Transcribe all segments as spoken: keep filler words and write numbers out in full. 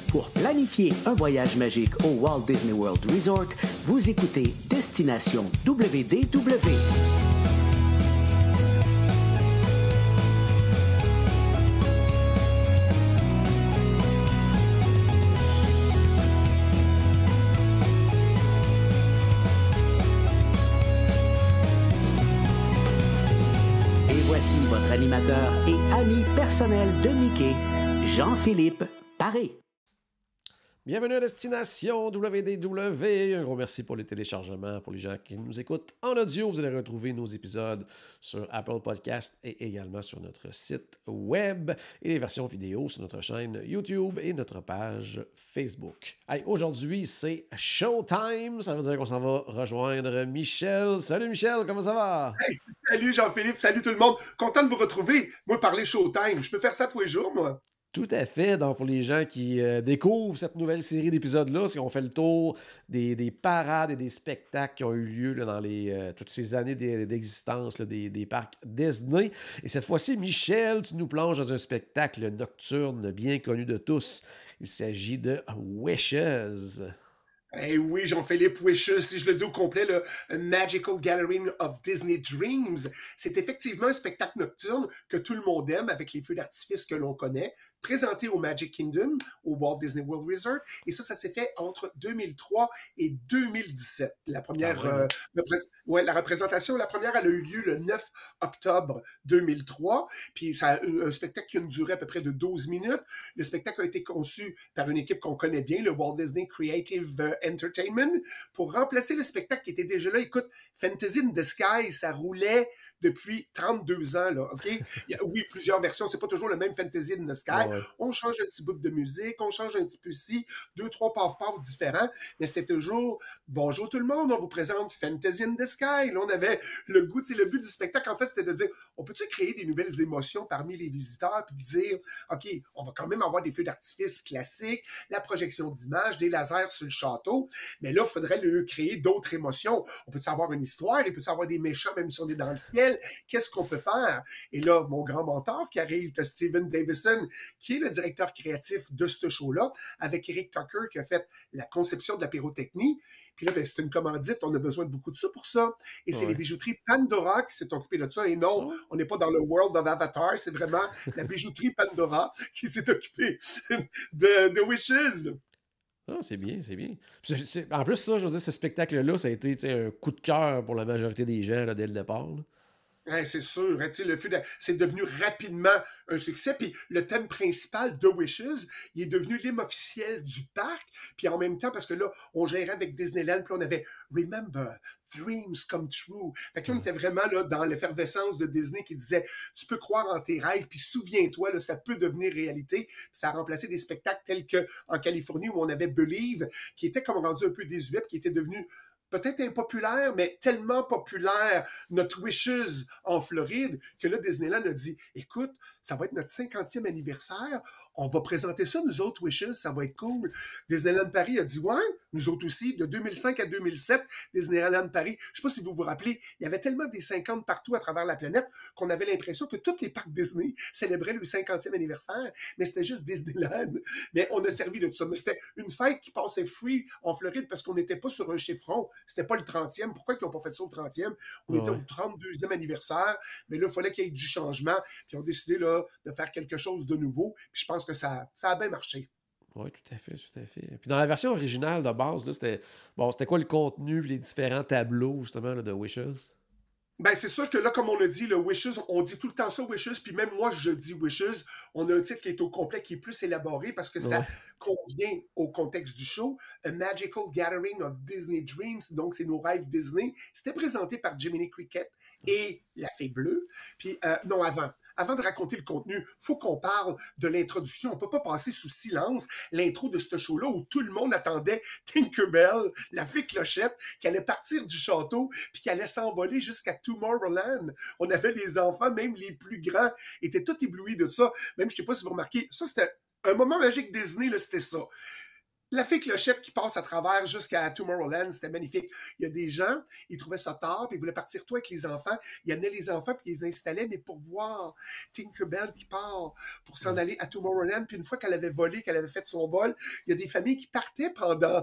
Pour planifier un voyage magique au Walt Disney World Resort, vous écoutez Destination W D W. Et voici votre animateur et ami personnel de Mickey, Jean-Philippe Paré. Bienvenue à Destination W D W. Un gros merci pour les téléchargements. Pour les gens qui nous écoutent en audio, vous allez retrouver nos épisodes sur Apple Podcasts et également sur notre site web et les versions vidéo sur notre chaîne YouTube et notre page Facebook. Hey, aujourd'hui, c'est Showtime. Ça veut dire qu'on s'en va rejoindre Michel. Salut Michel, comment ça va? Hey, salut Jean-Philippe, salut tout le monde. Content de vous retrouver. Moi, parler Showtime, je peux faire ça tous les jours, moi. Tout à fait. Donc, pour les gens qui euh, découvrent cette nouvelle série d'épisodes-là, c'est qu'on fait le tour des, des parades et des spectacles qui ont eu lieu là, dans les, euh, toutes ces années d'existence là, des, des parcs Disney. Et cette fois-ci, Michel, tu nous plonges dans un spectacle nocturne bien connu de tous. Il s'agit de Wishes. Eh oui, Jean-Philippe Wishes, si je le dis au complet, le Magical Gathering of Disney Dreams, c'est effectivement un spectacle nocturne que tout le monde aime avec les feux d'artifice que l'on connaît, présenté au Magic Kingdom, au Walt Disney World Resort, et ça, ça s'est fait entre deux mille trois et deux mille dix-sept. La première, ah ouais. euh, repré- ouais, la représentation, la première, elle a eu lieu le neuf octobre deux mille trois, puis ça a un, un spectacle qui a une durée à peu près de douze minutes. Le spectacle a été conçu par une équipe qu'on connaît bien, le Walt Disney Creative Entertainment, pour remplacer le spectacle qui était déjà là. Écoute, Fantasy in the Sky, ça roulait depuis trente-deux ans, là, OK? Il y a, oui, plusieurs versions, c'est pas toujours le même Fantasy in the Sky. Ouais, ouais. On change un petit bout de musique, on change un petit peu ci, deux, trois paf-paf différents, mais c'est toujours « Bonjour tout le monde, on vous présente Fantasy in the Sky ». Là, on avait le goût, tu sais, le but du spectacle, en fait, c'était de dire « On peut-tu créer des nouvelles émotions parmi les visiteurs, puis dire « OK, on va quand même avoir des feux d'artifice classiques, la projection d'images, des lasers sur le château, mais là, il faudrait le créer d'autres émotions. On peut-tu avoir une histoire, il peut-tu avoir des méchants, même si on est dans le ciel, qu'est-ce qu'on peut faire? » Et là, mon grand mentor qui arrive, c'est Steven Davison, qui est le directeur créatif de ce show-là, avec Eric Tucker qui a fait la conception de la pyrotechnie. Puis là, ben, c'est une commandite, on a besoin de beaucoup de ça pour ça. Et c'est ouais. les bijouteries Pandora qui s'est occupé de ça. Et non, on n'est pas dans le World of Avatar, c'est vraiment la bijouterie Pandora qui s'est occupée de, de Wishes. Ah, c'est bien, c'est bien. C'est, c'est, en plus, ça, je veux dire, ce spectacle-là, ça a été un coup de cœur pour la majorité des gens là, dès le départ. Là. Ouais, c'est sûr, hein, le feu de... c'est devenu rapidement un succès. Puis le thème principal de Wishes, il est devenu l'hymne officiel du parc. Puis en même temps, parce que là, on gérait avec Disneyland, puis on avait Remember, Dreams Come True. Fait que là, on était vraiment là dans l'effervescence de Disney qui disait tu peux croire en tes rêves, puis souviens-toi, là, ça peut devenir réalité. Puis ça a remplacé des spectacles tels que en Californie où on avait Believe, qui était comme rendu un peu désuet, qui était devenu peut-être impopulaire, mais tellement populaire, notre Wishes en Floride, que là, Disneyland a dit, écoute, ça va être notre cinquantième anniversaire, on va présenter ça, nous autres, Wishes, ça va être cool. Disneyland Paris a dit, ouais, nous autres aussi, de deux mille cinq à deux mille sept, Disneyland Paris, je sais pas si vous vous rappelez, il y avait tellement des cinquante partout à travers la planète qu'on avait l'impression que tous les parcs Disney célébraient le cinquantième anniversaire, mais c'était juste Disneyland. Mais on a servi de tout ça. Mais c'était une fête qui passait free en Floride parce qu'on n'était pas sur un chiffron. C'était pas le trentième. Pourquoi ils n'ont pas fait ça au trentième? On ouais. était au trente-deuxième anniversaire, mais là, il fallait qu'il y ait du changement. Puis on a décidé là, de faire quelque chose de nouveau. Puis je pense que ça, ça a bien marché. Oui, tout à fait, tout à fait. Puis dans la version originale de base, là, c'était, bon, c'était quoi le contenu, les différents tableaux, justement, là, de Wishes? Ben, c'est sûr que là, comme on a dit, le Wishes, on dit tout le temps ça, Wishes, puis même moi, je dis Wishes. On a un titre qui est au complet, qui est plus élaboré parce que ça ouais. convient au contexte du show. A Magical Gathering of Disney Dreams, donc c'est nos rêves Disney. C'était présenté par Jiminy Cricket et La Fée Bleue. Puis, euh, non, avant. Avant de raconter le contenu, il faut qu'on parle de l'introduction. On ne peut pas passer sous silence l'intro de ce show-là où tout le monde attendait Tinkerbell, la fée clochette, qui allait partir du château puis qui allait s'envoler jusqu'à Tomorrowland. On avait les enfants, même les plus grands, étaient tous éblouis de ça. Même, je ne sais pas si vous remarquez, ça, c'était un moment magique Disney, là, c'était ça. La fée Clochette qui passe à travers jusqu'à Tomorrowland, c'était magnifique. Il y a des gens, ils trouvaient ça tard, puis ils voulaient partir toi avec les enfants. Ils amenaient les enfants, puis ils les installaient, mais pour voir Tinkerbell qui part pour s'en Ouais. aller à Tomorrowland. Puis une fois qu'elle avait volé, qu'elle avait fait son vol, il y a des familles qui partaient pendant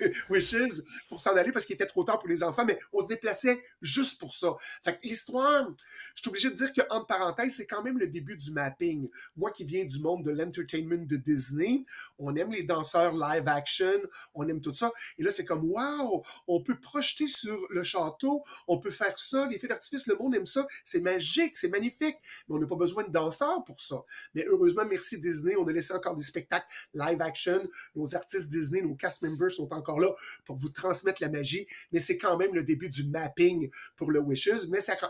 Wishes pour s'en aller parce qu'il était trop tard pour les enfants, mais on se déplaçait juste pour ça. Fait que l'histoire, je suis obligé de dire que, entre parenthèses, c'est quand même le début du mapping. Moi qui viens du monde de l'entertainment de Disney, on aime les danseurs live action, on aime tout ça. Et là, c'est comme, wow, on peut projeter sur le château, on peut faire ça, les feux d'artifice, le monde aime ça, c'est magique, c'est magnifique, mais on n'a pas besoin de danseurs pour ça. Mais heureusement, merci Disney, on a laissé encore des spectacles live action, nos artistes Disney, nos cast members sont encore là pour vous transmettre la magie, mais c'est quand même le début du mapping pour le Wishes, mais ça...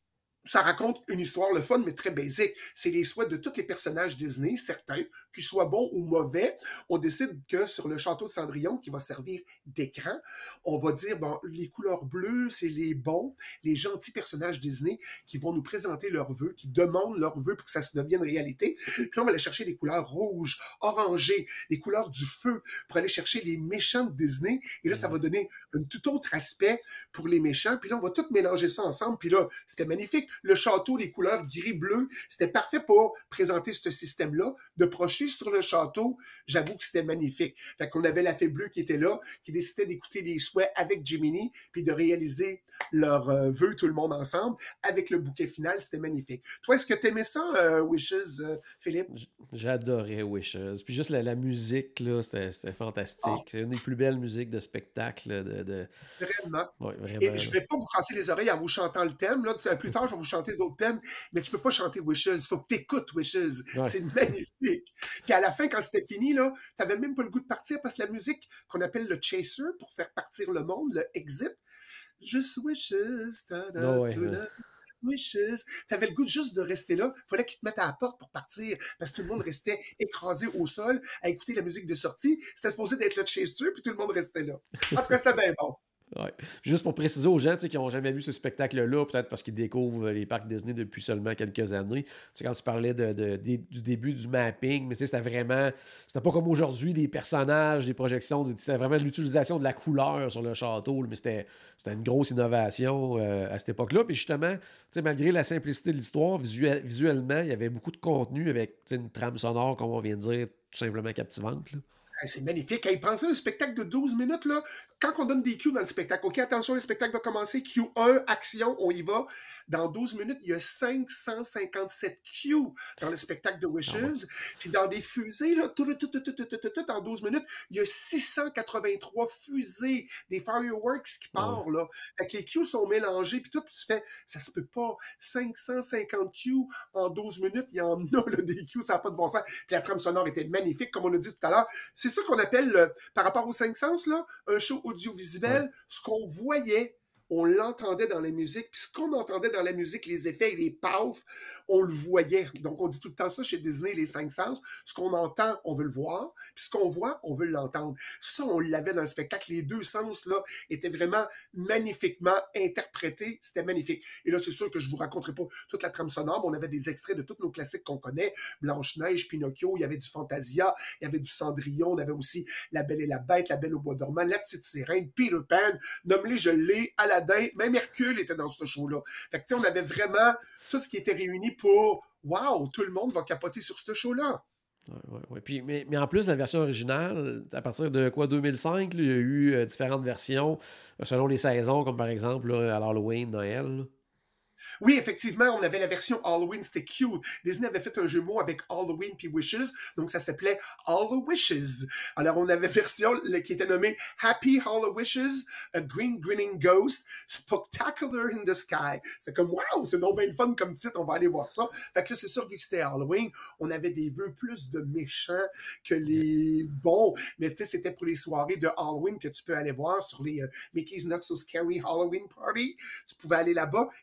Ça raconte une histoire, le fun, mais très basique. C'est les souhaits de tous les personnages Disney, certains, qu'ils soient bons ou mauvais. On décide que sur le château de Cendrillon, qui va servir d'écran, on va dire, bon, les couleurs bleues, c'est les bons, les gentils personnages Disney qui vont nous présenter leurs vœux, qui demandent leurs vœux pour que ça se devienne réalité. Puis là, on va aller chercher des couleurs rouges, orangées, les couleurs du feu, pour aller chercher les méchants de Disney. Et là, ça va donner un tout autre aspect pour les méchants. Puis là, on va tout mélanger ça ensemble. Puis là, c'était magnifique. Le château, les couleurs gris-bleu, c'était parfait pour présenter ce système-là. De projeter sur le château, j'avoue que c'était magnifique. Fait qu'on avait la fée bleue qui était là, qui décidait d'écouter les souhaits avec Jiminy, puis de réaliser leurs euh, vœux tout le monde ensemble. Avec le bouquet final, c'était magnifique. Toi, est-ce que tu aimais ça, euh, Wishes, euh, Philippe? J'adorais Wishes. Puis juste la, la musique, là, c'était, c'était fantastique. Oh. C'est une des plus belles musiques de spectacle. De, de... Vraiment. Ouais, vraiment. Et je ne vais pas vous casser les oreilles en vous chantant le thème. Là. Plus tard, je vais vous chanter d'autres thèmes, mais tu ne peux pas chanter Wishes. Il faut que tu écoutes Wishes. Ouais. C'est magnifique. Puis à la fin, quand c'était fini, tu n'avais même pas le goût de partir parce que la musique qu'on appelle le chaser pour faire partir le monde, le exit, juste Wishes, ta-da, oh, ouais, ouais. Wishes. Tu avais le goût juste de rester là. Il fallait qu'ils te mettent à la porte pour partir parce que tout le monde restait écrasé au sol à écouter la musique de sortie. C'était supposé d'être le chaser, puis tout le monde restait là. En tout cas, c'était bien bon. Ouais. Juste pour préciser aux gens qui n'ont jamais vu ce spectacle-là, peut-être parce qu'ils découvrent les parcs Disney depuis seulement quelques années. T'sais, quand tu parlais de, de, de, du début du mapping, mais c'était vraiment. C'était pas comme aujourd'hui, des personnages, des projections. C'était vraiment l'utilisation de la couleur sur le château, mais c'était, c'était une grosse innovation euh, à cette époque-là. Puis justement, malgré la simplicité de l'histoire, visuel, visuellement, il y avait beaucoup de contenu avec une trame sonore, comme on vient de dire, tout simplement captivante. Là. C'est magnifique. Hey, pensez à un spectacle de douze minutes, là. Quand on donne des cues dans le spectacle, OK, attention, le spectacle va commencer, Q un, action, on y va. Dans douze minutes, il y a cinq cent cinquante-sept cues dans le spectacle de Wishes. Ah ouais. Puis dans des fusées, là, tout, tout, tout, tout, tout, tout, tout, en douze minutes, il y a six cent quatre-vingt-trois fusées, des fireworks qui partent, ah ouais. là. Fait que les cues sont mélangés, puis tout, puis tu fais, ça se peut pas. cinq cent cinquante cues en douze minutes, il y en a, là, des cues, ça n'a pas de bon sens. Puis la trame sonore était magnifique, comme on a dit tout à l'heure. C'est ça qu'on appelle, euh, par rapport aux cinq sens, là, un show audiovisuel, ouais. Ce qu'on voyait, on l'entendait dans la musique, puis ce qu'on entendait dans la musique, les effets et les pafs, on le voyait. Donc, on dit tout le temps ça chez Disney, les cinq sens. Ce qu'on entend, on veut le voir, puis ce qu'on voit, on veut l'entendre. Ça, on l'avait dans le spectacle. Les deux sens, là, étaient vraiment magnifiquement interprétés. C'était magnifique. Et là, c'est sûr que je ne vous raconterai pas toute la trame sonore, mais on avait des extraits de tous nos classiques qu'on connaît. Blanche-Neige, Pinocchio, il y avait du Fantasia, il y avait du Cendrillon, on avait aussi La Belle et la Bête, La Belle au bois dormant, La Petite Sirène, Peter Pan, nomme-les, je l'ai, Aladdin, même Hercule était dans ce show-là. Fait que, tu sais, on avait vraiment tout ce qui était réuni pour « Wow, tout le monde va capoter sur ce show-là ». Ouais, ouais, ouais. Puis, mais, mais en plus, la version originale, à partir de quoi, deux mille cinq, là, il y a eu euh, différentes versions euh, selon les saisons, comme par exemple là, à l'Halloween, Noël. Là. Oui, effectivement, on avait la version Halloween, c'était cute. Disney avait fait un jeu de mots avec Halloween puis Wishes, donc ça s'appelait All the Wishes. Alors, on avait version qui était nommée Happy All the Wishes, A Green Grinning Ghost, Spectacular in the Sky. C'est comme, wow, c'est donc bien fun comme titre, on va aller voir ça. Fait que là, c'est sûr, vu que c'était Halloween, on avait des vœux plus de méchants que les bons. Mais tu sais, c'était pour les soirées de Halloween que tu peux aller voir sur les euh, Mickey's Not So Scary Halloween Party. Tu pouvais aller là-bas, puis tu voyais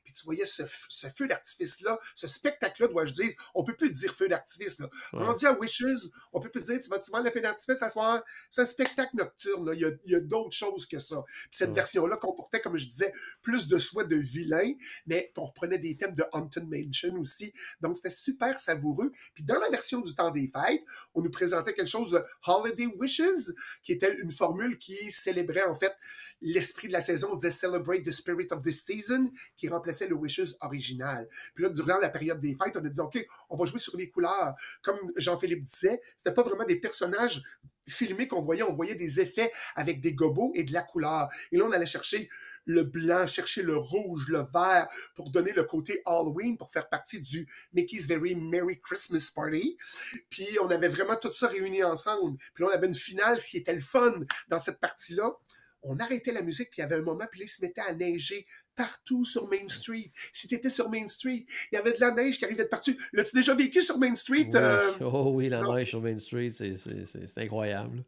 ce, ce feu d'artifice-là, ce spectacle-là, dois-je dire, on peut plus dire feu d'artifice. Là. Ouais. Rendu à Wishes, on peut plus dire, tu vas tu voir le feu d'artifice à soir, c'est un spectacle nocturne. Là. Il y a, il y a d'autres choses que ça. Puis cette Ouais. version-là comportait, comme je disais, plus de soins de vilain, mais on reprenait des thèmes de Haunted Mansion aussi. Donc, c'était super savoureux. Puis dans la version du temps des fêtes, on nous présentait quelque chose de Holiday Wishes, qui était une formule qui célébrait en fait l'esprit de la saison. On disait Celebrate the Spirit of the Season, qui remplaçait le Wishes original. Puis là, durant la période des fêtes, on a dit, OK, on va jouer sur les couleurs. Comme Jean-Philippe disait, c'était pas vraiment des personnages filmés qu'on voyait, on voyait des effets avec des gobos et de la couleur. Et là, on allait chercher le blanc, chercher le rouge, le vert, pour donner le côté Halloween, pour faire partie du Mickey's Very Merry Christmas Party. Puis on avait vraiment tout ça réuni ensemble. Puis là, on avait une finale, ce qui était le fun dans cette partie-là. On arrêtait la musique, puis il y avait un moment, puis là, il se mettait à neiger partout sur Main Street. Si tu étais sur Main Street, il y avait de la neige qui arrivait de partout. L'as-tu déjà vécu sur Main Street? Oui. Euh... Oh oui, la non. neige sur Main Street, c'est, c'est, c'est, c'est incroyable.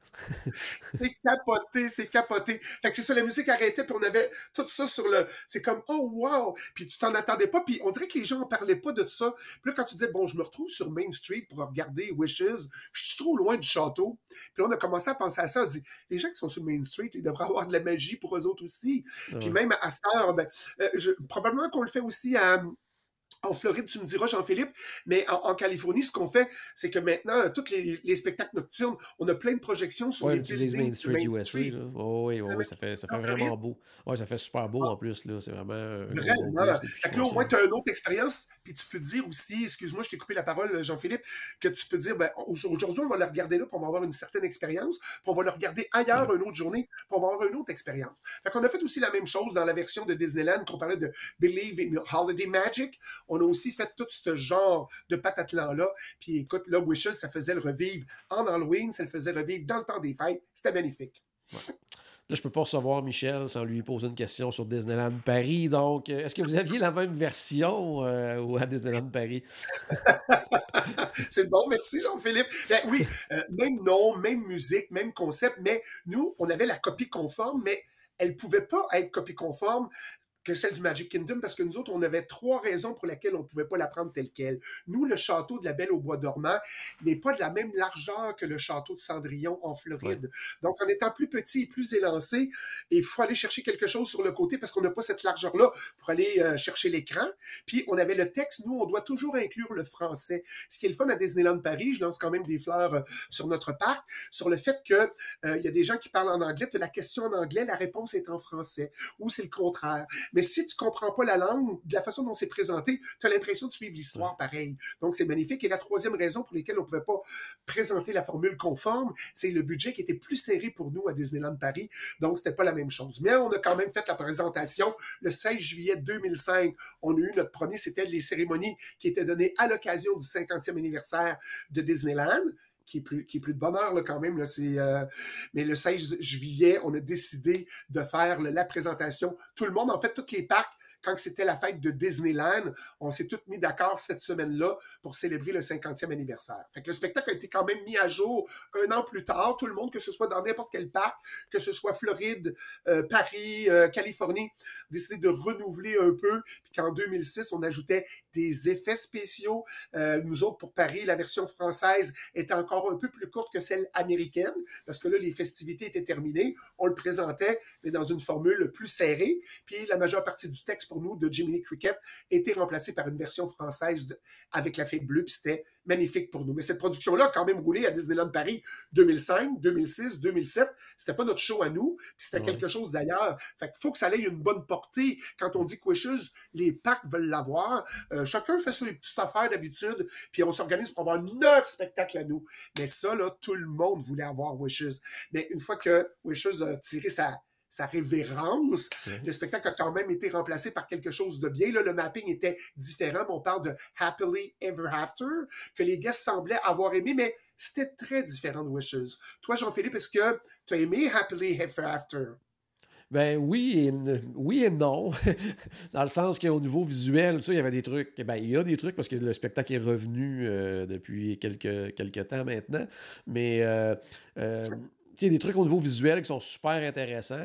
C'est capoté, c'est capoté. Fait que c'est ça, la musique arrêtait, puis on avait tout ça sur le... C'est comme, oh wow! Puis tu t'en attendais pas, puis on dirait que les gens en parlaient pas de ça. Puis là, quand tu disais, bon, je me retrouve sur Main Street pour regarder Wishes, je suis trop loin du château. Puis là, on a commencé à penser à ça. On dit, les gens qui sont sur Main Street, ils devraient avoir de la magie pour eux autres aussi. Ah Puis ouais. même à cette heure, ben, euh, je, probablement qu'on le fait aussi à... En Floride, tu me diras, Jean-Philippe, mais en, en Californie, ce qu'on fait, c'est que maintenant, euh, tous les, les spectacles nocturnes, on a plein de projections sur Ouais, les on utilise buildings Main de Street Main U S A. Street. Là. Oh, oui, oh, C'est oui, ça fait, ça fait en Floride. vraiment beau. Ouais, ça fait super beau en plus. Là. C'est vraiment un gros, gros Vraiment. plus depuis Fait qu'ils que là, font au moins, ça. tu as une autre expérience, puis tu peux dire aussi, excuse-moi, je t'ai coupé la parole, Jean-Philippe, que tu peux dire, ben, aujourd'hui, on va le regarder là, puis on va avoir une certaine expérience, puis on va le regarder ailleurs Ouais. une autre journée, puis on va avoir une autre expérience. Fait qu'on a fait aussi la même chose dans la version de Disneyland, qu'on parlait de Believe in Holiday Magic. On a aussi fait tout ce genre de patatlan-là. Puis écoute, là, Wishes, ça faisait le revivre en Halloween, ça le faisait revivre dans le temps des fêtes. C'était magnifique. Ouais. Là, je peux pas recevoir Michel sans lui poser une question sur Disneyland Paris. Donc, euh, est-ce que vous aviez la même version euh, ou à Disneyland Paris? C'est bon, merci Jean-Philippe. Ben oui, euh, même nom, même musique, même concept, mais nous, on avait la copie conforme, mais elle pouvait pas être copie conforme que celle du Magic Kingdom, parce que nous autres, on avait trois raisons pour lesquelles on ne pouvait pas la prendre telle quelle. Nous, le château de la Belle au Bois dormant n'est pas de la même largeur que le château de Cendrillon en Floride. Ouais. Donc, en étant plus petit et plus élancé, il faut aller chercher quelque chose sur le côté parce qu'on n'a pas cette largeur-là pour aller euh, chercher l'écran. Puis, on avait le texte. Nous, on doit toujours inclure le français. Ce qui est le fun à Disneyland Paris, je lance quand même des fleurs euh, sur notre parc, sur le fait qu'il euh, y a des gens qui parlent en anglais, tu as la question en anglais, la réponse est en français. Ou c'est le contraire. Mais si tu ne comprends pas la langue, de la façon dont c'est présenté, tu as l'impression de suivre l'histoire pareil. Donc, c'est magnifique. Et la troisième raison pour laquelle on ne pouvait pas présenter la formule conforme, c'est le budget qui était plus serré pour nous à Disneyland Paris. Donc, c'était pas la même chose. Mais on a quand même fait la présentation le seize juillet deux mille cinq. On a eu notre premier, c'était les cérémonies qui étaient données à l'occasion du cinquantième anniversaire de Disneyland. Qui est, plus, qui est plus de bonheur là, quand même. Là, c'est, euh, mais le seize juillet, on a décidé de faire là, la présentation. Tout le monde, en fait, tous les parcs, quand c'était la fête de Disneyland, on s'est tous mis d'accord cette semaine-là pour célébrer le cinquantième anniversaire. Fait que le spectacle a été quand même mis à jour un an plus tard. Tout le monde, que ce soit dans n'importe quel parc, que ce soit Floride, euh, Paris, euh, Californie, a décidé de renouveler un peu. Puis qu'en deux mille six, on ajoutait des effets spéciaux. Euh, nous autres, pour Paris, la version française était encore un peu plus courte que celle américaine, parce que là, les festivités étaient terminées. On le présentait, mais dans une formule plus serrée. Puis la majeure partie du texte pour nous de Jiminy Cricket était remplacée par une version française de, avec la fête bleue, puis c'était magnifique pour nous. Mais cette production-là a quand même roulé à Disneyland Paris deux mille cinq, deux mille six, deux mille sept. C'était pas notre show à nous, puis c'était ouais. quelque chose d'ailleurs. Fait qu'il faut que ça ait une bonne portée. Quand on dit Wishes, les parcs veulent l'avoir. Euh, chacun fait ses petites affaires d'habitude, puis on s'organise pour avoir neuf spectacles à nous. Mais ça, là, tout le monde voulait avoir Wishes. Mais une fois que Wishes a tiré sa sa révérence. Mmh. Le spectacle a quand même été remplacé par quelque chose de bien. Là, le mapping était différent, mais on parle de Happily Ever After, que les guests semblaient avoir aimé, mais c'était très différent de Wishes. Toi, Jean-Philippe, est-ce que tu as aimé Happily Ever After? Ben oui et, oui et non, dans le sens qu'au niveau visuel, tu sais, il y avait des trucs, ben il y a des trucs parce que le spectacle est revenu euh, depuis quelques, quelques temps maintenant, mais euh, euh, tu sais, des trucs au niveau visuel qui sont super intéressants,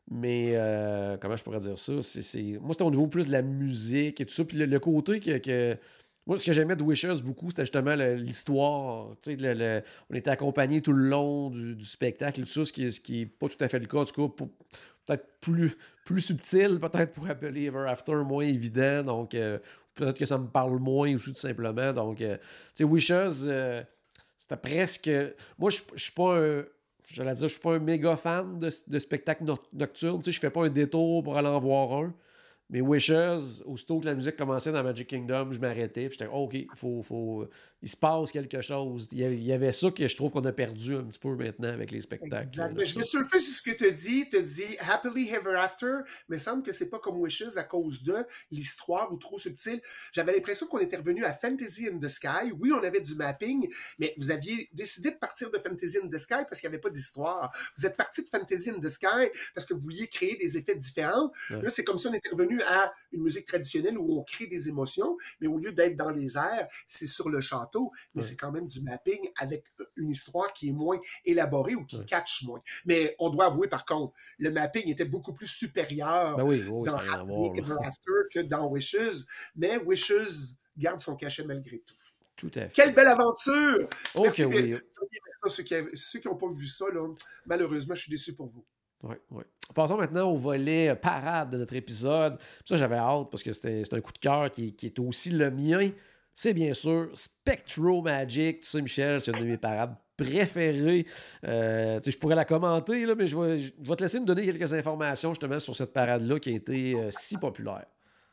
Mais euh, comment je pourrais dire ça? C'est, c'est... Moi, c'était au niveau plus de la musique et tout ça. Puis le, le côté que, que... Moi, ce que j'aimais de Wishes beaucoup, c'était justement le- l'histoire. Tu sais, le- le- on était accompagnés tout le long du, du spectacle et tout ça, ce qui, est, ce qui est pas tout à fait le cas. En tout cas, pour- peut-être plus, plus subtil, peut-être pour appeler Ever After, moins évident. Donc, euh, peut-être que ça me parle moins aussi, tout simplement. Donc, euh, tu sais, Wishes, euh, c'était presque... Moi, je je suis pas un... J'allais dire, je suis pas un méga fan de, de spectacles no- nocturnes. Tu sais, je fais pas un détour pour aller en voir un. Mais Wishes, aussitôt que la musique commençait dans Magic Kingdom, je m'arrêtais. Puis j'étais, oh, OK, faut, faut, il se passe quelque chose. Il y avait, il y avait ça que je trouve qu'on a perdu un petit peu maintenant avec les spectacles Exact. Mais je vais nocturnes. surfer sur ce que tu as dit. Tu as dit Happily Ever After, mais il semble que c'est pas comme Wishes à cause de l'histoire ou trop subtile. J'avais l'impression qu'on était revenu à Fantasy in the Sky. Oui, on avait du mapping, mais vous aviez décidé de partir de Fantasy in the Sky parce qu'il n'y avait pas d'histoire. Vous êtes parti de Fantasy in the Sky parce que vous vouliez créer des effets différents. Ouais. Là, c'est comme si on était revenu à une musique traditionnelle où on crée des émotions, mais au lieu d'être dans les airs, c'est sur le château. Mais Ouais. c'est quand même du mapping avec une histoire qui est moins élaborée ou qui Ouais. catch moins. Mais on doit avouer, par contre, le mapping était beaucoup plus supérieur Ben oui, oui, dans ça n'a rien à Happily voir. là. Ever After que dans Wishes. Mais Wishes garde son cachet malgré tout. Tout à fait. Quelle belle aventure! Ok, Merci. oui. Puis, ça, ceux qui avaient- ceux qui n'ont pas vu ça, là, malheureusement, je suis déçu pour vous. Oui, oui. Passons maintenant au volet euh, parade de notre épisode. Ça, j'avais hâte parce que c'était c'est un coup de cœur qui, qui est aussi le mien. C'est bien sûr Spectro Magic. Tu sais, Michel, c'est une de mes parades préférées. Euh, tu sais, je pourrais la commenter, là, mais je vais, je vais te laisser me donner quelques informations justement sur cette parade-là qui a été euh, si populaire.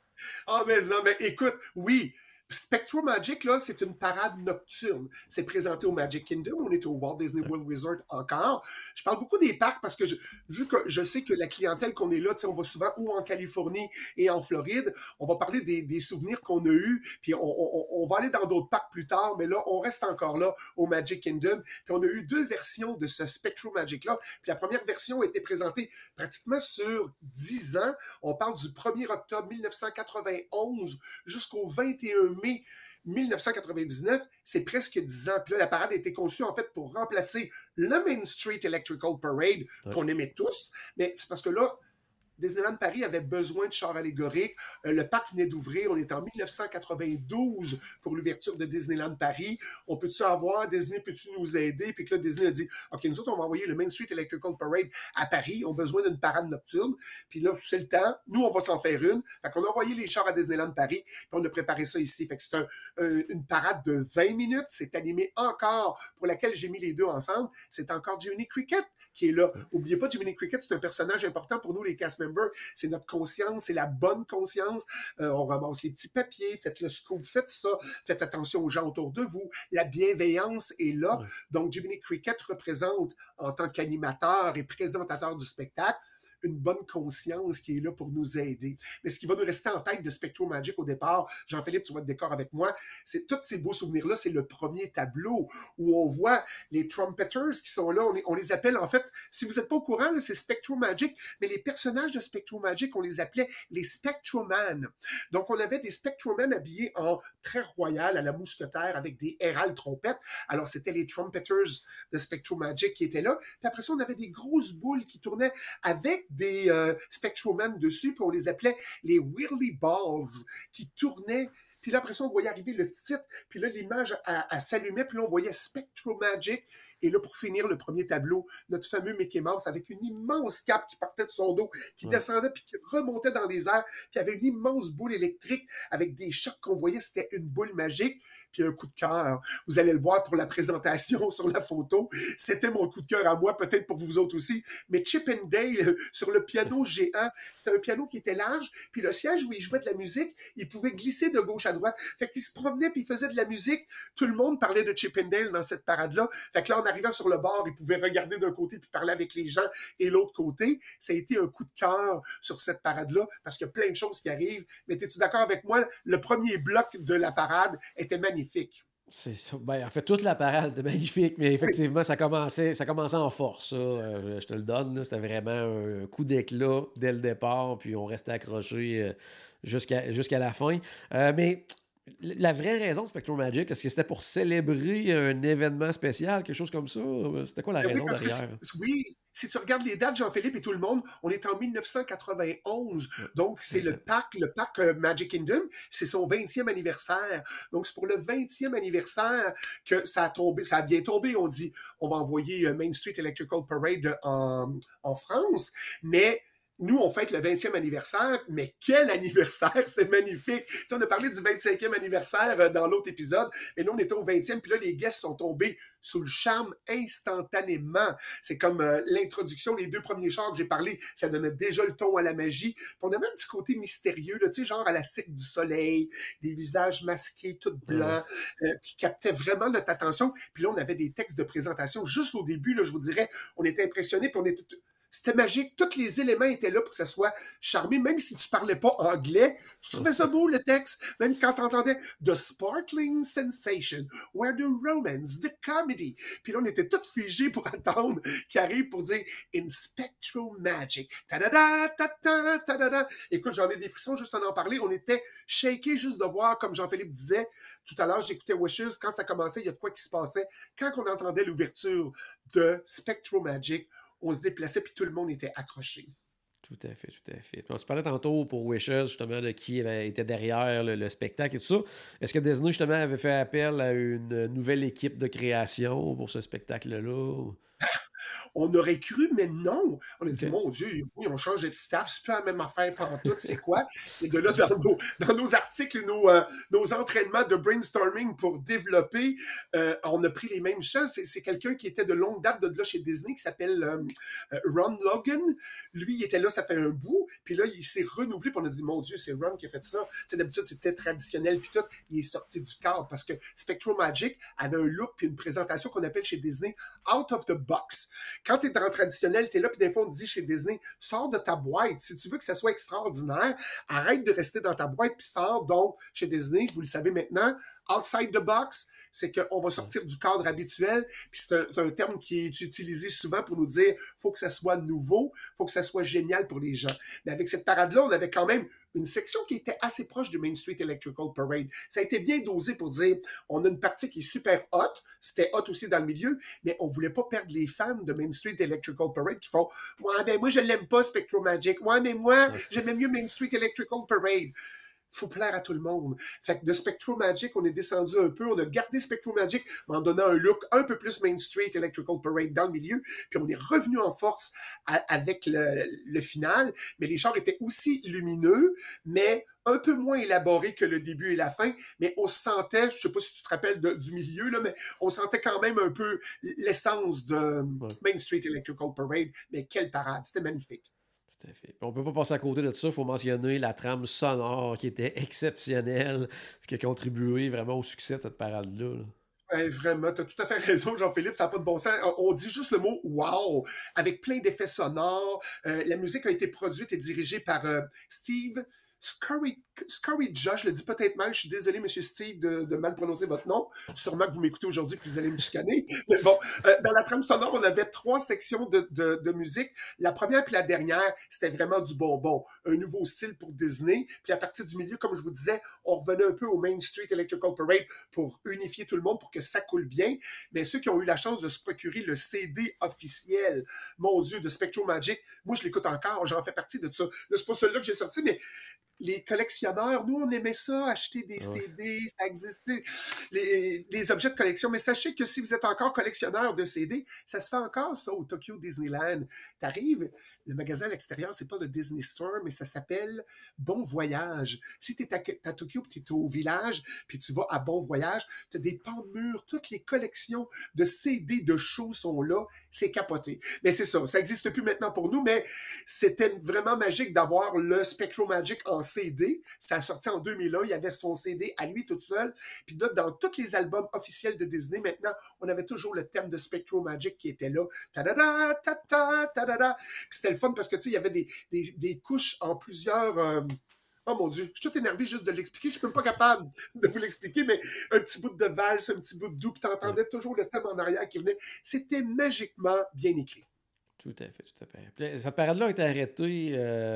Ah, mais non, mais écoute, oui. Spectro Magic, là, c'est une parade nocturne. C'est présenté au Magic Kingdom. On est au Walt Disney World Resort encore. Je parle beaucoup des parcs parce que je, vu que je sais que la clientèle qu'on est là, tu sais, on va souvent ou en Californie et en Floride, on va parler des, des souvenirs qu'on a eus, puis on, on, on va aller dans d'autres parcs plus tard, mais là, on reste encore là au Magic Kingdom. Puis on a eu deux versions de ce Spectro Magic-là. Puis la première version a été présentée pratiquement sur dix ans. On parle du premier octobre mille neuf cent quatre-vingt-onze jusqu'au vingt et un mai mille neuf cent quatre-vingt-dix-neuf, c'est presque dix ans. Puis là, la parade a été conçue en fait pour remplacer le Main Street Electrical Parade Ouais. qu'on aimait tous. Mais c'est parce que là, Disneyland Paris avait besoin de chars allégoriques. Euh, le parc venait d'ouvrir. On est en mille neuf cent quatre-vingt-douze pour l'ouverture de Disneyland Paris. On peut-tu avoir, Disney, peux-tu nous aider? Puis que là, Disney a dit, OK, nous autres, on va envoyer le Main Street Electrical Parade à Paris. On a besoin d'une parade nocturne. Puis là, c'est le temps. Nous, on va s'en faire une. Fait qu'on a envoyé les chars à Disneyland Paris. Puis on a préparé ça ici. Fait que c'est un, un, une parade de vingt minutes. C'est animé encore, pour laquelle j'ai mis les deux ensemble. C'est encore Jiminy Cricket qui est là. Oubliez pas, Jiminy Cricket, c'est un personnage important pour nous, les cast members. C'est notre conscience, c'est la bonne conscience. Euh, on ramasse les petits papiers, faites le scoop, faites ça, faites attention aux gens autour de vous. La bienveillance est là. Ouais. Donc, Jiminy Cricket représente, en tant qu'animateur et présentateur du spectacle, une bonne conscience qui est là pour nous aider. Mais ce qui va nous rester en tête de Spectro Magic au départ, Jean-Philippe, tu vas être d'accord avec moi, c'est tous ces beaux souvenirs-là, c'est le premier tableau où on voit les trumpeters qui sont là, on, on les appelle en fait, si vous n'êtes pas au courant, là, c'est Spectro Magic, mais les personnages de Spectro Magic, on les appelait les Spectroman. Donc on avait des Spectroman habillés en très royal à la mousquetaire avec des héralds trompettes. Alors c'était les trumpeters de Spectro Magic qui étaient là. Puis après ça, on avait des grosses boules qui tournaient avec des euh, Spectroman dessus, puis on les appelait les Whirly Balls, qui tournaient. Puis là, après ça, on voyait arriver le titre, puis là, l'image, elle, elle s'allumait, puis là, on voyait Spectro Magic. Et là, pour finir le premier tableau, notre fameux Mickey Mouse avec une immense cape qui partait de son dos, qui Ouais. descendait, puis qui remontait dans les airs, puis avait une immense boule électrique avec des chocs qu'on voyait, c'était une boule magique. Puis un coup de cœur. Vous allez le voir pour la présentation sur la photo. C'était mon coup de cœur à moi, peut-être pour vous autres aussi. Mais Chip and Dale, sur le piano géant, c'était un piano qui était large, puis le siège où il jouait de la musique, il pouvait glisser de gauche à droite. Fait qu'il se promenait, puis il faisait de la musique. Tout le monde parlait de Chip and Dale dans cette parade-là. Fait que là, en arrivant sur le bord, il pouvait regarder d'un côté, puis parler avec les gens, et l'autre côté. Ça a été un coup de cœur sur cette parade-là, parce qu'il y a plein de choses qui arrivent. Mais es-tu d'accord avec moi? Le premier bloc de la parade était magnifique. C'est ça. Ben, en fait, toute la parade était magnifique, mais effectivement, ça commençait, ça commençait en force. Ça. Euh, je te le donne. là. C'était vraiment un coup d'éclat dès le départ, puis on restait accroché euh, jusqu'à jusqu'à la fin. Euh, mais la vraie raison de Spectrum Magic, est-ce que c'était pour célébrer un événement spécial, quelque chose comme ça? C'était quoi la Ben oui, raison parce que derrière? si- oui, si tu regardes les dates, Jean-Philippe et tout le monde, on est en mille neuf cent quatre-vingt-onze. Ouais. Donc, c'est le Ok. parc, le parc euh, Magic Kingdom, c'est son vingtième anniversaire. Donc, c'est pour le vingtième anniversaire que ça a tombé, ça a bien tombé. On dit, on va envoyer euh, Main Street Electrical Parade en, en France, mais nous, on fête le vingtième anniversaire, mais quel anniversaire! C'était magnifique! Tu sais, on a parlé du vingt-cinquième anniversaire euh, dans l'autre épisode, mais nous, on était au vingtième, puis là, les guests sont tombés sous le charme instantanément. C'est comme euh, l'introduction, les deux premiers chars que j'ai parlé, ça donnait déjà le ton à la magie. Puis on avait un petit côté mystérieux, là, tu sais, genre à la cycle du soleil, des visages masqués, tout blancs, Ouais. euh, qui captaient vraiment notre attention. Puis là, on avait des textes de présentation. Juste au début, là, je vous dirais, on était impressionnés, puis on était... C'était magique. Tous les éléments étaient là pour que ça soit charmé. Même si tu parlais pas anglais, tu trouvais ça beau, le texte. Même quand tu entendais The Sparkling Sensation, where the romance, the comedy. Puis là, on était tous figés pour attendre qu'il arrive pour dire In Spectral Magic. Ta-da-da, ta-ta, ta-da-da. Écoute, j'en ai des frissons juste en en parler. On était shakés juste de voir, comme Jean-Philippe disait tout à l'heure, j'écoutais Wishes. Quand ça commençait, il y a de quoi qui se passait. Quand on entendait l'ouverture de Spectral Magic, on se déplaçait puis tout le monde était accroché. Tout à fait, tout à fait. Puis on se parlait tantôt pour Wishes, justement, de qui avait, était derrière le, le spectacle et tout ça. Est-ce que Disney, justement, avait fait appel à une nouvelle équipe de création pour ce spectacle-là? On aurait cru, mais non. On a dit, OK. mon Dieu, oui, on change de staff, c'est plus la même affaire pantoute, c'est quoi? Et de là, dans nos, dans nos articles, nos, euh, nos entraînements de brainstorming pour développer, euh, on a pris les mêmes chants. C'est, c'est quelqu'un qui était de longue date de là chez Disney, qui s'appelle euh, euh, Ron Logan. Lui, il était là, ça fait un bout, puis là, il s'est renouvelé, puis on a dit, mon Dieu, c'est Ron qui a fait ça. Tu sais, d'habitude, c'était traditionnel, puis tout. Il est sorti du cadre, parce que Spectral Magic avait un look, puis une présentation qu'on appelle chez Disney out of the box. Quand tu es dans le traditionnel, tu es là, puis des fois, on te dit chez Disney, sors de ta boîte. Si tu veux que ça soit extraordinaire, arrête de rester dans ta boîte, puis sors. Donc, chez Disney, vous le savez maintenant, outside the box, c'est qu'on va sortir du cadre habituel, puis c'est un, c'est un terme qui est utilisé souvent pour nous dire, faut que ça soit nouveau, faut que ça soit génial pour les gens. Mais avec cette parade-là, on avait quand même une section qui était assez proche du Main Street Electrical Parade. Ça a été bien dosé pour dire, on a une partie qui est super hot, c'était hot aussi dans le milieu, mais on voulait pas perdre les fans de Main Street Electrical Parade qui font, ouais, ben moi je l'aime pas Spectral Magic, ouais, mais moi j'aimais mieux Main Street Electrical Parade. Faut plaire à tout le monde. Fait que de Spectral Magic, on est descendu un peu, on a gardé Spectral Magic, mais en donnant un look un peu plus Main Street Electrical Parade dans le milieu, puis on est revenu en force à, avec le, le final, mais les chars étaient aussi lumineux, mais un peu moins élaborés que le début et la fin, mais on sentait, je sais pas si tu te rappelles de, du milieu, là, mais on sentait quand même un peu l'essence de Ouais. Main Street Electrical Parade, mais quelle parade, c'était magnifique. Tout à fait. Puis on peut pas passer à côté de ça. Il faut mentionner la trame sonore qui était exceptionnelle, qui a contribué vraiment au succès de cette parade-là. là. Ouais, vraiment, tu as tout à fait raison, Jean-Philippe, ça n'a pas de bon sens. On dit juste le mot « wow », avec plein d'effets sonores. Euh, la musique a été produite et dirigée par euh, Steve Scaridja, je le dis peut-être mal, je suis désolé, monsieur Steve, de, de mal prononcer votre nom. Sûrement que vous m'écoutez aujourd'hui puis vous allez me chicaner. Mais bon, euh, dans la trame sonore, on avait trois sections de, de, de musique. La première puis la dernière, c'était vraiment du bonbon. Un nouveau style pour Disney. Puis à partir du milieu, comme je vous disais, on revenait un peu au Main Street Electrical Parade pour unifier tout le monde, pour que ça coule bien. Mais ceux qui ont eu la chance de se procurer le C D officiel, mon Dieu, de Spectral Magic, moi je l'écoute encore, j'en fais partie de ça. Là, c'est pas celui-là que j'ai sorti, mais les collectionneurs, nous, on aimait ça, acheter des Ouais. C D, ça existait, les, les objets de collection. Mais sachez que si vous êtes encore collectionneur de C D, ça se fait encore, ça, au Tokyo Disneyland. T'arrives, le magasin à l'extérieur, c'est pas le Disney Store, mais ça s'appelle Bon Voyage. Si tu es à, à Tokyo, tu es au village, puis tu vas à Bon Voyage, tu as des pans de murs, toutes les collections de C D de shows sont là, c'est capoté. Mais c'est ça, ça n'existe plus maintenant pour nous, mais c'était vraiment magique d'avoir le Spectral Magic en C D. Ça a sorti en deux mille un, il y avait son C D à lui tout seul. Puis là, dans tous les albums officiels de Disney, maintenant, on avait toujours le thème de Spectral Magic qui était là. Ta-da-da, ta-ta, ta-da-da. Puis c'était le fun parce que, tu sais, il y avait des, des, des couches en plusieurs... Euh, oh mon Dieu, je suis tout énervé juste de l'expliquer. Je suis même pas capable de vous l'expliquer, mais un petit bout de valse, un petit bout de doux, puis t'entendais toujours le thème en arrière qui venait. C'était magiquement bien écrit. Tout à fait, tout à fait. Puis, cette parade-là a été arrêtée euh,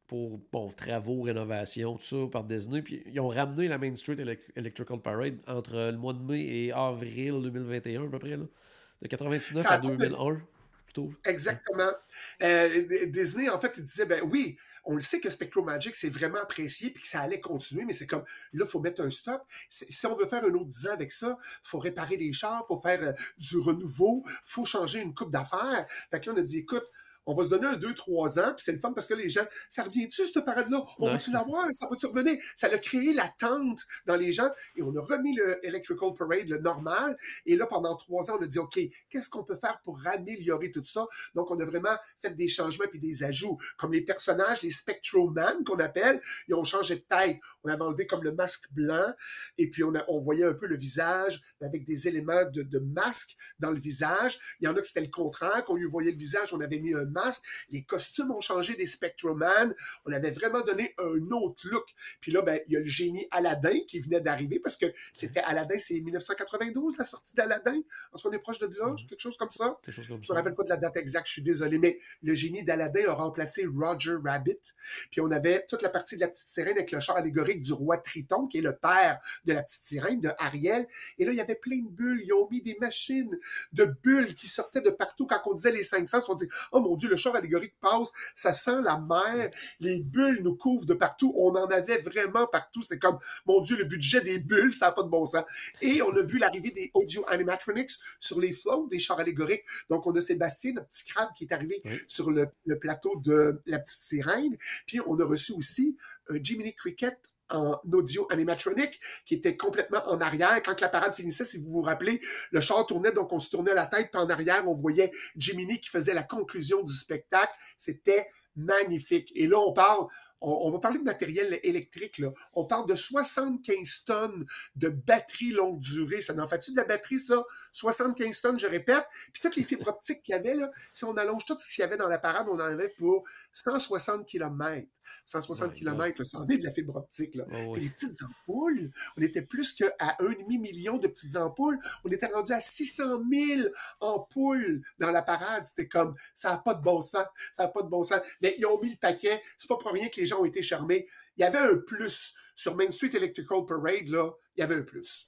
pour bon, travaux, rénovation, tout ça, par Disney. Puis ils ont ramené la Main Street Elec- Electrical Parade entre le mois de mai et avril deux mille vingt et un, à peu près, là. De quatre-vingt-dix-neuf Ça à a pas de- deux mille un, plutôt. Exactement. Euh, D- Disney, en fait, il disait, ben oui, on le sait que SpectroMagic, c'est vraiment apprécié puis que ça allait continuer, mais c'est comme, là, il faut mettre un stop. C'est- Si on veut faire un autre dix ans avec ça, il faut réparer les chars, il faut faire euh, du renouveau, il faut changer une coupe d'affaires. Fait que là, on a dit, écoute, on va se donner un deux trois ans, puis c'est le fun parce que les gens, ça revient-tu, cette parade-là? On Ouais. va-tu l'avoir? Ça va-tu revenir? Ça a créé l'attente dans les gens, et on a remis le Electrical Parade, le normal, et là, pendant trois ans, on a dit, OK, qu'est-ce qu'on peut faire pour améliorer tout ça? Donc, on a vraiment fait des changements puis des ajouts, comme les personnages, les Spectroman qu'on appelle, ils ont changé de tête. On avait enlevé comme le masque blanc, et puis on, a, on voyait un peu le visage avec des éléments de, de masque dans le visage. Il y en a que c'était le contraire, qu'on lui voyait le visage, on avait mis un masque. Les costumes ont changé des Spectroman. On avait vraiment donné un autre look. Puis là, ben, il y a le génie Aladdin qui venait d'arriver parce que c'était Aladdin, c'est dix-neuf cent quatre-vingt-douze, la sortie d'Aladdin. Est-ce qu'on est proche de là? Mhm. Quelque chose comme ça? Quelque chose comme Je ça. me rappelle pas de la date exacte, je suis désolé, mais le génie d'Aladdin a remplacé Roger Rabbit. Puis on avait toute la partie de la petite sirène avec le char allégorique du roi Triton, qui est le père de la petite sirène, de Ariel. Et là, il y avait plein de bulles. Ils ont mis des machines de bulles qui sortaient de partout. Quand on disait les cinq sens, on dit « Oh mon Dieu, le char allégorique passe, ça sent la mer, les bulles nous couvrent de partout. » On en avait vraiment partout. C'est comme « Mon Dieu, le budget des bulles, ça n'a pas de bon sens. » Et on a vu l'arrivée des audio animatronics sur les floats des chars allégoriques. Donc, on a Sébastien, notre petit crabe, qui est arrivé Oui. sur le, le plateau de la petite sirène. Puis, on a reçu aussi un Jiminy Cricket en audio animatronic qui était complètement en arrière. Quand la parade finissait, si vous vous rappelez, le char tournait, donc on se tournait la tête, puis en arrière, on voyait Jiminy qui faisait la conclusion du spectacle. C'était magnifique. Et là, on parle, on, on va parler de matériel électrique, là. On parle de soixante-quinze tonnes de batterie longue durée. Ça n'en fait-tu de la batterie, ça? soixante-quinze tonnes, je répète. Puis toutes les fibres optiques qu'il y avait, là, si on allonge tout ce qu'il y avait dans la parade, on en avait pour cent soixante kilomètres. cent soixante My kilomètres, ça en est de la fibre optique. Là. Oh, Puis oui. les petites ampoules, on était plus qu'à un virgule cinq million de petites ampoules. On était rendu à six cent mille ampoules dans la parade. C'était comme, ça n'a pas de bon sens. Ça n'a pas de bon sens. Mais ils ont mis le paquet. C'est pas pour rien que les gens ont été charmés. Il y avait un plus. Sur Main Street Electrical Parade, là, il y avait un plus.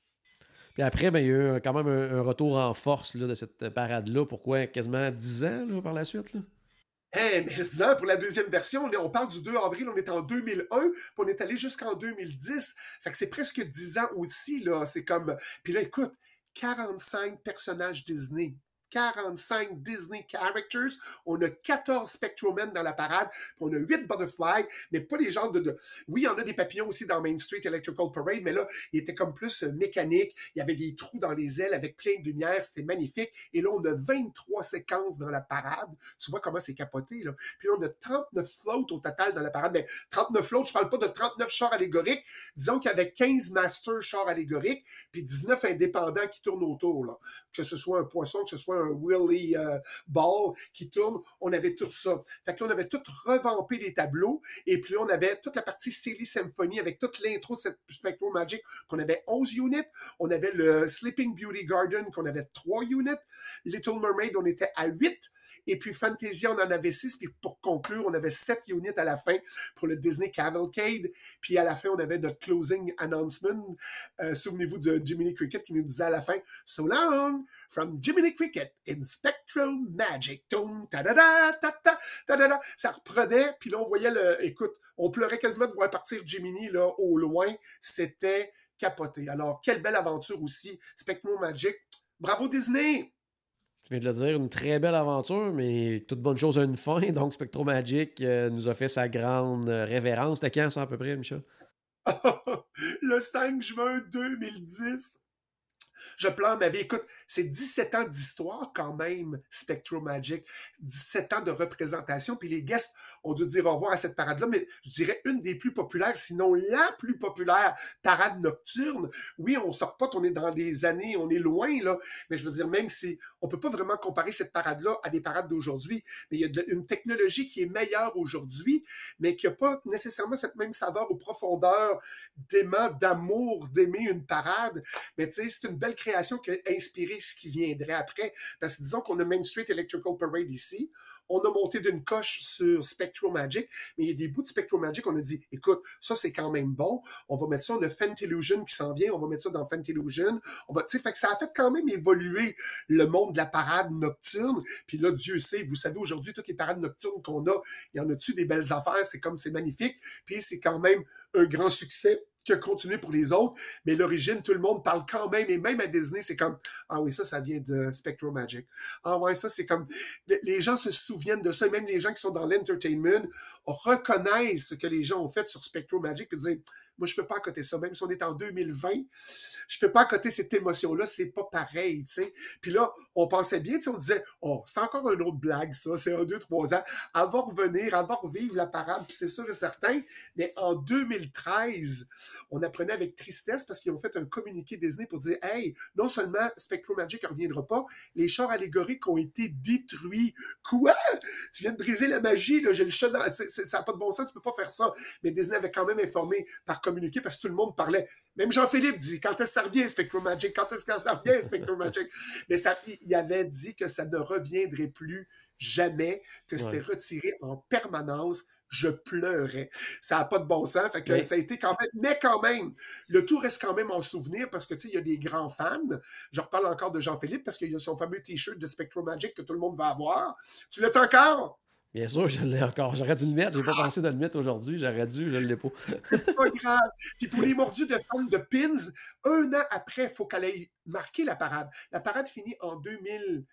Puis après, ben, il y a eu quand même un, un retour en force là, de cette parade-là. Pourquoi? Quasiment dix ans là, par la suite, là? Hey, mais ça, pour la deuxième version, on, est, on parle du deux avril, on est en deux mille un, puis on est allé jusqu'en deux mille dix. Fait que c'est presque dix ans aussi, là. C'est comme... Puis là, écoute, quarante-cinq personnages Disney. quarante-cinq Disney characters. On a quatorze Spectromen dans la parade. Puis on a huit Butterfly, mais pas les genres de, de... Oui, il y en a des papillons aussi dans Main Street Electrical Parade, mais là, il était comme plus mécanique. Il y avait des trous dans les ailes avec plein de lumière. C'était magnifique. Et là, on a vingt-trois séquences dans la parade. Tu vois comment c'est capoté, là. Puis là, on a trente-neuf floats au total dans la parade. Mais trente-neuf floats, je parle pas de trente-neuf chars allégoriques. Disons qu'il y avait quinze master chars allégoriques, puis dix-neuf indépendants qui tournent autour, là. Que ce soit un poisson, que ce soit un Willy euh, Ball qui tourne, on avait tout ça. Fait que là, on avait tout revampé les tableaux, et puis là, on avait toute la partie Silly Symphony avec toute l'intro de cette SpectroMagic, qu'on avait onze units. On avait le Sleeping Beauty Garden, qu'on avait trois units. Little Mermaid, on était à huit. Et puis Fantasia, on en avait six. Puis pour conclure, on avait sept units à la fin pour le Disney Cavalcade. Puis à la fin, on avait notre closing announcement. Euh, souvenez-vous de Jiminy Cricket qui nous disait à la fin « So long from Jiminy Cricket in SpectroMagic. » Ça reprenait, puis là, on voyait le... Écoute, on pleurait quasiment de voir partir Jiminy là, au loin. C'était capoté. Alors, quelle belle aventure aussi. SpectroMagic. Bravo Disney! Je viens de le dire, une très belle aventure, mais toute bonne chose a une fin. Donc, SpectroMagic euh, nous a fait sa grande euh, révérence. C'était quand ça, à peu près, Michel? Le cinq juin deux mille dix. Je pleure ma vie. Écoute, c'est dix-sept ans d'histoire quand même, SpectroMagic. dix-sept ans de représentation. Puis les guests ont dû dire au revoir à cette parade-là, mais je dirais une des plus populaires, sinon la plus populaire parade nocturne. Oui, on sort pas, on est dans des années, on est loin, là. Mais je veux dire, même si on peut pas vraiment comparer cette parade-là à des parades d'aujourd'hui, mais il y a de, une technologie qui est meilleure aujourd'hui, mais qui n'a pas nécessairement cette même saveur ou profondeur d'aimant, d'amour, d'aimer une parade. Mais tu sais, c'est une belle création qui a inspiré ce qui viendrait après. Parce que disons qu'on a Main Street Electrical Parade ici, on a monté d'une coche sur SpectroMagic, mais il y a des bouts de SpectroMagic, on a dit, écoute, ça c'est quand même bon, on va mettre ça, on a Fentillusion qui s'en vient, on va mettre ça dans Fentillusion, on va, tu sais, fait que ça a fait quand même évoluer le monde de la parade nocturne, puis là, Dieu sait, vous savez, aujourd'hui, toutes les parades nocturnes qu'on a, il y en a-tu des belles affaires, c'est comme, c'est magnifique, puis c'est quand même un grand succès qui a continué pour les autres, mais l'origine, tout le monde parle quand même, et même à Disney, c'est comme, ah oui, ça, ça vient de SpectroMagic. Ah ouais, ça, c'est comme, les gens se souviennent de ça, et même les gens qui sont dans l'entertainment reconnaissent ce que les gens ont fait sur SpectroMagic, puis disent, moi, je peux pas accoter ça, même si on est en deux mille vingt, je peux pas accoter cette émotion-là, c'est pas pareil, tu sais. Puis là, on pensait bien, tu sais, on disait, oh, c'est encore une autre blague, ça, c'est un, deux, trois ans, elle va revenir, elle va revivre la parade, puis c'est sûr et certain, mais en deux mille treize, on apprenait avec tristesse parce qu'ils ont fait un communiqué Disney pour dire, hey, non seulement SpectroMagic ne reviendra pas, les chars allégoriques ont été détruits. Quoi? Tu viens de briser la magie, là, j'ai le chat dans... C'est, c'est, ça n'a pas de bon sens, tu peux pas faire ça. Mais Disney avait quand même informé par communiqué parce que tout le monde parlait. Même Jean-Philippe dit, quand est-ce que ça revient, SpectroMagic? Quand est-ce que ça revient, SpectroMagic? Mais ça, il avait dit que ça ne reviendrait plus jamais, que c'était ouais. retiré en permanence. Je pleurais. Ça n'a pas de bon sens. Fait que oui. ça a été quand même... Mais quand même, le tout reste quand même en souvenir parce que, tu sais, il y a des grands fans. Je reparle encore de Jean-Philippe parce qu'il y a son fameux T-shirt de SpectroMagic que tout le monde va avoir. Tu l'as encore? Bien sûr, je l'ai encore. J'aurais dû le mettre. J'ai pas pensé de le mettre aujourd'hui. J'aurais dû, je ne l'ai pas. C'est pas grave. Puis pour les mordus de fans de pins, un an après, il faut qu'elle ait marqué la parade. La parade finit en deux mille...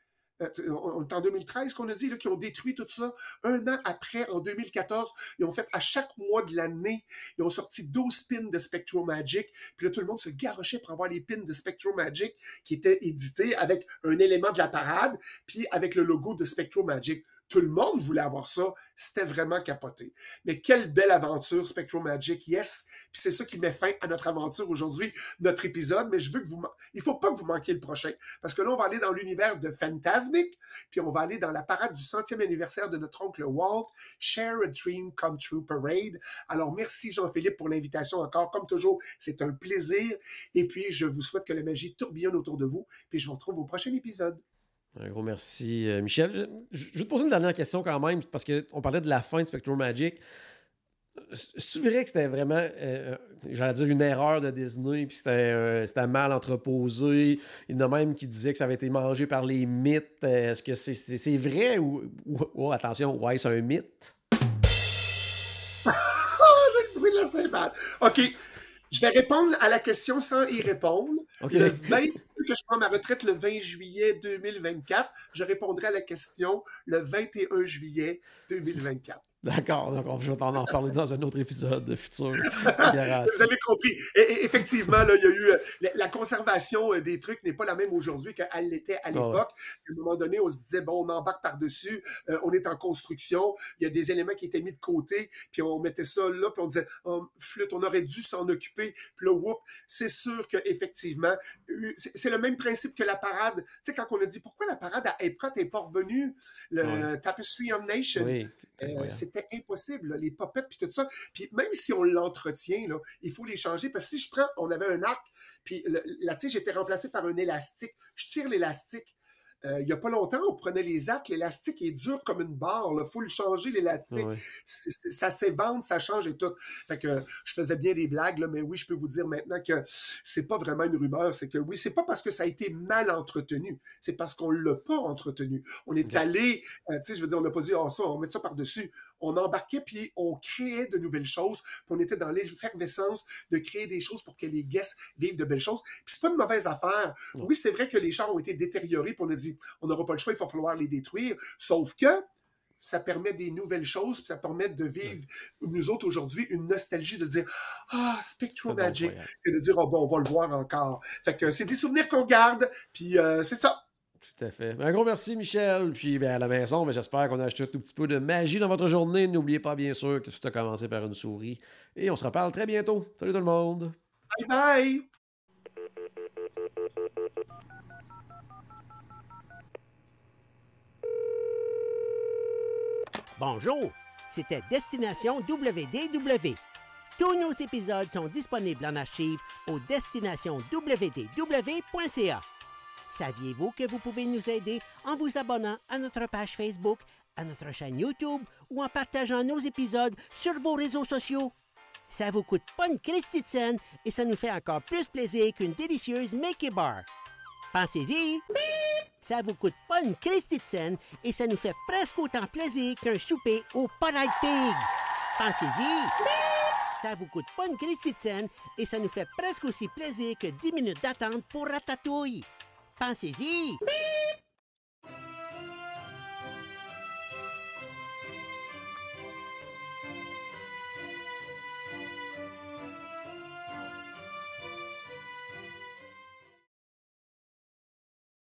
On est en deux mille treize qu'on a dit, là, qu'ils ont détruit tout ça. Un an après, en deux mille quatorze, ils ont fait à chaque mois de l'année, ils ont sorti douze pins de SpectroMagic. Puis là, tout le monde se garochait pour avoir les pins de SpectroMagic qui étaient édités avec un élément de la parade, puis avec le logo de SpectroMagic. Tout le monde voulait avoir ça. C'était vraiment capoté. Mais quelle belle aventure, SpectroMagic, yes! Puis c'est ça qui met fin à notre aventure aujourd'hui, notre épisode. Mais je veux que vous... Il ne faut pas que vous manquiez le prochain. Parce que là, on va aller dans l'univers de Fantasmic, puis on va aller dans la parade du centième anniversaire de notre oncle Walt, Share a Dream Come True Parade. Alors, merci Jean-Philippe pour l'invitation encore. Comme toujours, c'est un plaisir. Et puis, je vous souhaite que la magie tourbillonne autour de vous. Puis je vous retrouve au prochain épisode. Un gros merci, euh, Michel. Je, je vais te poser une dernière question quand même, parce qu'on parlait de la fin de SpectroMagic. C'est-tu vrai que c'était vraiment, euh, j'allais dire, une erreur de Disney, puis c'était, euh, c'était mal entreposé? Il y en a même qui disaient que ça avait été mangé par les mythes. Est-ce que c'est, c'est, c'est vrai ou, ou... Oh, attention, ouais, c'est un mythe? Oh, j'ai le bruit de la cymbale. OK. Je vais répondre à la question sans y répondre. Okay. Le vingt, que je prends ma retraite le vingt juillet deux mille vingt-quatre, je répondrai à la question le vingt et un juillet deux mille vingt-quatre. D'accord, donc je vais t'en en parler dans un autre épisode futur. Vous avez compris. Et, et, effectivement, là, il y a eu la, la conservation des trucs n'est pas la même aujourd'hui qu'elle l'était à l'époque. Oh. À un moment donné, on se disait, bon, on embarque par-dessus, euh, on est en construction, il y a des éléments qui étaient mis de côté, puis on mettait ça là, puis on disait, oh, flûte, on aurait dû s'en occuper, puis là, whoop, c'est sûr qu'effectivement, c'est, c'est le même principe que la parade. Tu sais, quand on a dit, pourquoi la parade à Epcot n'est pas revenue, le ouais. Tapestry of Nation, oui. euh, c'est c'était impossible, là, les popettes puis tout ça. Puis même si on l'entretient, là, il faut les changer. Parce que si je prends, on avait un arc, puis le, la tige était remplacée par un élastique. Je tire l'élastique. Euh, il n'y a pas longtemps, on prenait les arcs, l'élastique est dur comme une barre. Il faut le changer, l'élastique. Oui. C'est, c'est, ça s'évente, ça change et tout. Fait que je faisais bien des blagues, là, mais oui, je peux vous dire maintenant que c'est pas vraiment une rumeur. C'est que oui, c'est pas parce que ça a été mal entretenu. C'est parce qu'on l'a pas entretenu. On est okay. allé, euh, tu sais, je veux dire, on n'a pas dit, oh, ça, on va mettre ça par-dessus. On embarquait, puis on créait de nouvelles choses, puis on était dans l'effervescence de créer des choses pour que les guests vivent de belles choses. Puis c'est pas une mauvaise affaire. Ouais. Oui, c'est vrai que les chars ont été détériorés, puis on a dit, on n'aura pas le choix, il va falloir les détruire. Sauf que ça permet des nouvelles choses, puis ça permet de vivre, ouais. nous autres, aujourd'hui, une nostalgie de dire « Ah, SpectroMagic », et de dire « Ah, oh, bon, on va le voir encore ». Fait que c'est des souvenirs qu'on garde, puis euh, c'est ça. Tout à fait. Un gros merci, Michel. Puis ben, à la maison, ben, j'espère qu'on a acheté un tout petit peu de magie dans votre journée. N'oubliez pas, bien sûr, que tout a commencé par une souris. Et on se reparle très bientôt. Salut tout le monde. Bye bye. Bonjour, c'était Destination W D W. Tous nos épisodes sont disponibles en archive au destination w d w point c a. Saviez-vous que vous pouvez nous aider en vous abonnant à notre page Facebook à notre chaîne YouTube ou en partageant nos épisodes sur vos réseaux sociaux. Ça vous coûte pas une Christie de scène et ça nous fait encore plus plaisir qu'une délicieuse Mickey Bar. Pensez-y! Ça vous coûte pas une Christie de scène et ça nous fait presque autant plaisir qu'un souper au Polite Pig. Pensez-y! Ça vous coûte pas une Christie de scène et ça nous fait presque aussi plaisir que dix minutes d'attente pour Ratatouille. Pensez-y!